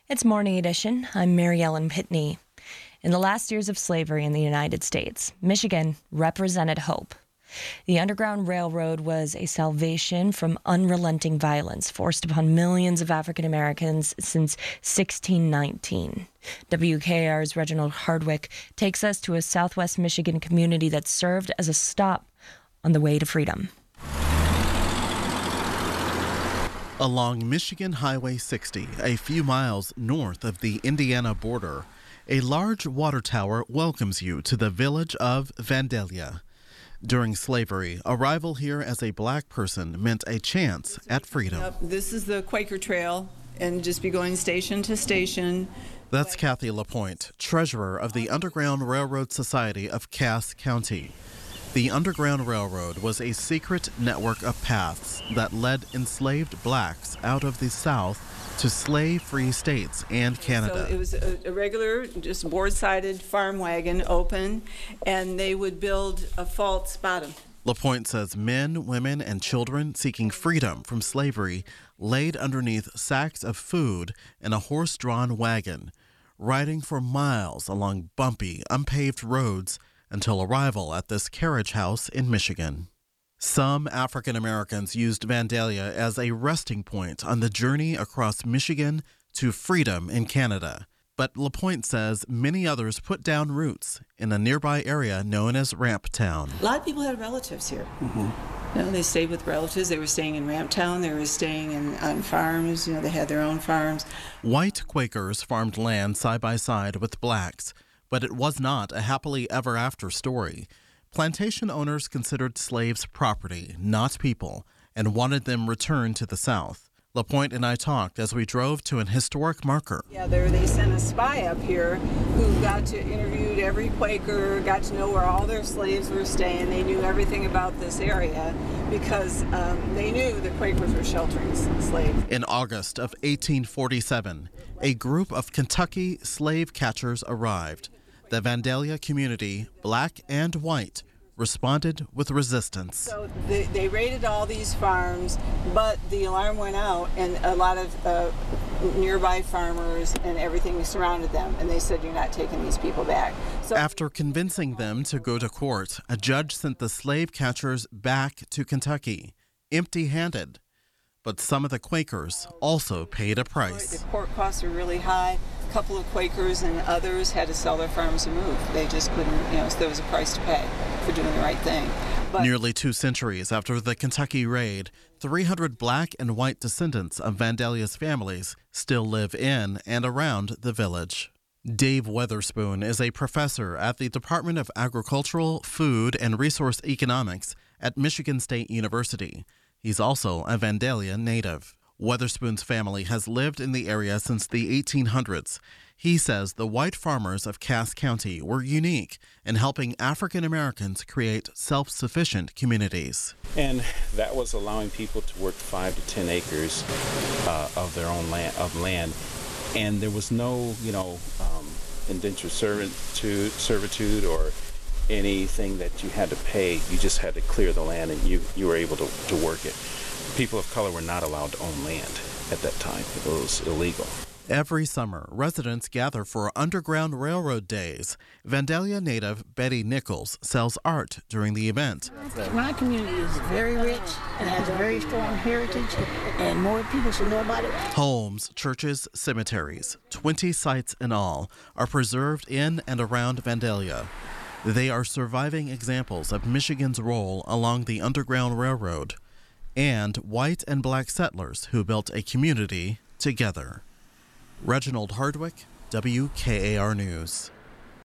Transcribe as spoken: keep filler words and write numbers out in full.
It's Morning Edition. I'm Mary Ellen Pitney. In the last years of slavery in the United States, Michigan represented hope. The Underground Railroad was a salvation from unrelenting violence forced upon millions of African Americans since sixteen nineteen. W K R's Reginald Hardwick takes us to a southwest Michigan community that served as a stop on the way to freedom. Along Michigan Highway sixty, a few miles north of the Indiana border, a large water tower welcomes you to the village of Vandalia. During slavery, arrival here as a black person meant a chance at freedom. Yep, this is the Quaker Trail, and just be going station to station. That's Kathy LaPointe, treasurer of the Underground Railroad Society of Cass County. The Underground Railroad was a secret network of paths that led enslaved blacks out of the South to slave-free states and Canada. So it was a, a regular, just board-sided farm wagon, open, and they would build a false bottom. LaPointe says men, women, and children seeking freedom from slavery laid underneath sacks of food in a horse-drawn wagon, riding for miles along bumpy, unpaved roads until arrival at this carriage house in Michigan. Some African Americans used Vandalia as a resting point on the journey across Michigan to freedom in Canada. But LaPointe says many others put down roots in a nearby area known as Ramp Town. A lot of people had relatives here. Mm-hmm. You know, they stayed with relatives. They were staying in Ramp Town. They were staying in, on farms. You know, they had their own farms. White Quakers farmed land side by side with blacks, but it was not a happily ever after story. Plantation owners considered slaves property, not people, and wanted them returned to the South. LaPointe and I talked as we drove to an historic marker. Yeah, there they sent a spy up here who got to interviewed every Quaker, got to know where all their slaves were staying. They knew everything about this area because um, they knew the Quakers were sheltering slaves. In August of eighteen forty-seven, a group of Kentucky slave catchers arrived. The Vandalia community, black and white, responded with resistance. So they, they raided all these farms, but the alarm went out, and a lot of uh, nearby farmers and everything surrounded them, and they said, "You're not taking these people back." So after convincing them to go to court, a judge sent the slave catchers back to Kentucky, empty-handed. But some of the Quakers also paid a price. The court costs are really high. A couple of Quakers and others had to sell their farms and move. They just couldn't, you know, so there was a price to pay for doing the right thing. But nearly two centuries after the Kentucky raid, three hundred black and white descendants of Vandalia's families still live in and around the village. Dave Weatherspoon is a professor at the Department of Agricultural, Food, and Resource Economics at Michigan State University. He's also a Vandalia native. Weatherspoon's family has lived in the area since the eighteen hundreds. He says the white farmers of Cass County were unique in helping African Americans create self-sufficient communities. And that was allowing people to work five to ten acres uh, of their own land, of land. And there was no, you know, um, indentured servitude, servitude or anything that you had to pay. You just had to clear the land, and you, you were able to, to work it. People of color were not allowed to own land at that time. It was illegal. Every summer, residents gather for Underground Railroad Days. Vandalia native Betty Nichols sells art during the event. My community is very rich and has a very strong heritage, and more people should know about it. Homes, churches, cemeteries, twenty sites in all, are preserved in and around Vandalia. They are surviving examples of Michigan's role along the Underground Railroad and white and black settlers who built a community together. Reginald Hardwick, W K A R News.